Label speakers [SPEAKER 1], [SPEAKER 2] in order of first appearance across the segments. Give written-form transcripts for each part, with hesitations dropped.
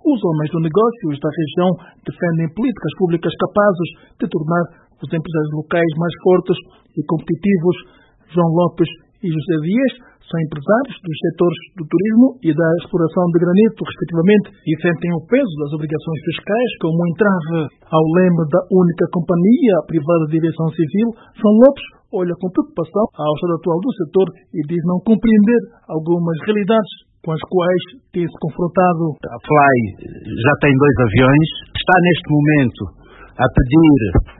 [SPEAKER 1] Os homens do negócios da região defendem políticas públicas capazes de tornar os empresários locais mais fortes e competitivos. João Lopes e José Dias são empresários dos setores do turismo e da exploração de granito, respectivamente, e sentem o peso das obrigações fiscais como um entrave ao leme da única companhia privada de aviação civil. João Lopes olha com preocupação ao estado atual do setor e diz não compreender algumas realidades com as quais tem se confrontado.
[SPEAKER 2] A Fly já tem 2 aviões, está neste momento a pedir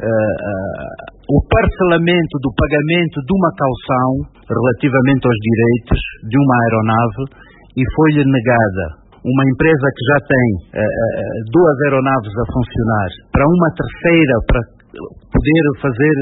[SPEAKER 2] o parcelamento do pagamento de uma caução relativamente aos direitos de uma aeronave e foi-lhe negada. Uma empresa que já tem 2 aeronaves a funcionar, para uma terceira, para poder fazer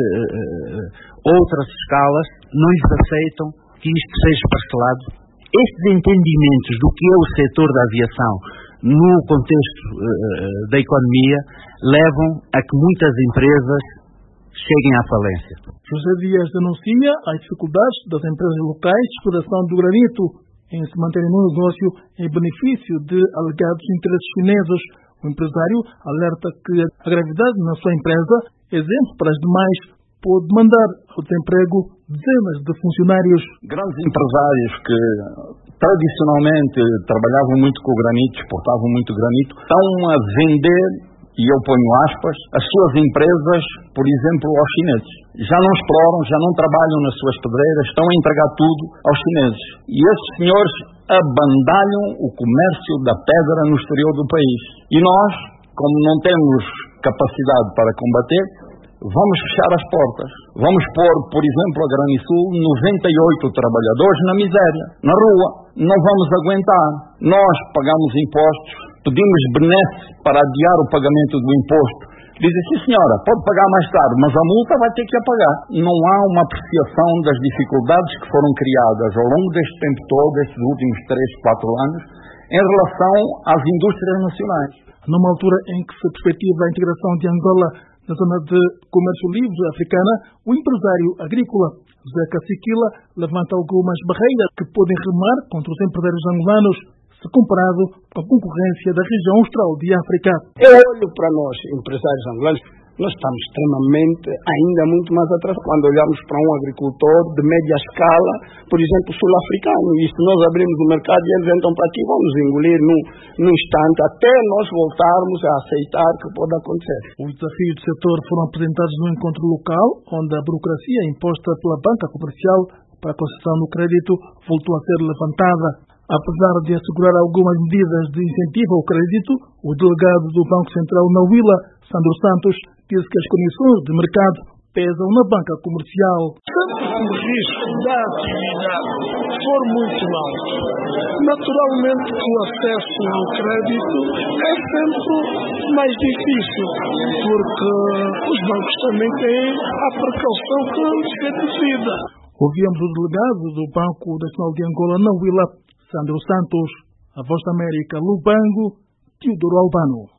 [SPEAKER 2] outras escalas, não lhes aceitam que isto seja parcelado. Estes entendimentos do que é o setor da aviação no contexto da economia levam a que muitas empresas cheguem à falência.
[SPEAKER 1] José Dias denuncia as dificuldades das empresas locais de exploração do granito em se manterem no negócio em benefício de alegados interesses chineses. O empresário alerta que a gravidade na sua empresa, exemplo para as demais, pode mandar ao desemprego dezenas de funcionários.
[SPEAKER 3] Grandes empresários que tradicionalmente trabalhavam muito com o granito, exportavam muito granito, estão a vender, e eu ponho aspas, as suas empresas, por exemplo, aos chineses. Já não exploram, já não trabalham nas suas pedreiras, estão a entregar tudo aos chineses. E esses senhores abandalham o comércio da pedra no exterior do país. E nós, como não temos capacidade para combater, vamos fechar as portas. Vamos pôr, por exemplo, a Granisul 98 trabalhadores na miséria, na rua. Não vamos aguentar. Nós pagamos impostos, pedimos benesse para adiar o pagamento do imposto. Dizem, sim senhora, pode pagar mais tarde, mas a multa vai ter que a pagar. Não há uma apreciação das dificuldades que foram criadas ao longo deste tempo todo, estes últimos 3, 4 anos, em relação às indústrias nacionais.
[SPEAKER 1] Numa altura em que se perspectiva a integração de Angola na zona de comércio livre africana, o empresário agrícola José Caciquila levanta algumas barreiras que podem remar contra os empresários angolanos, se comparado com a concorrência da região austral de África.
[SPEAKER 4] Eu olho para nós, empresários angolanos, nós estamos extremamente, ainda muito mais atrás quando olhamos para um agricultor de média escala, por exemplo, sul-africano. E se nós abrimos o mercado e eles entram para aqui, vão nos engolir num instante, até nós voltarmos a aceitar que pode acontecer.
[SPEAKER 1] Os desafios do setor foram apresentados no encontro local, onde a burocracia imposta pela banca comercial para a concessão do crédito voltou a ser levantada. Apesar de assegurar algumas medidas de incentivo ao crédito, o delegado do Banco Central na Huila, Sandro Santos, disse que as condições de mercado pesam na banca comercial.
[SPEAKER 5] Sempre que o risco da atividade for muito alto, naturalmente que o acesso ao crédito é sempre mais difícil, porque os bancos também têm a precaução que lhes é devida.
[SPEAKER 1] Ouvimos o delegado do Banco Nacional de Angola na Huila, Sandro Santos. A Voz da América, Lubango, Teodoro Albano.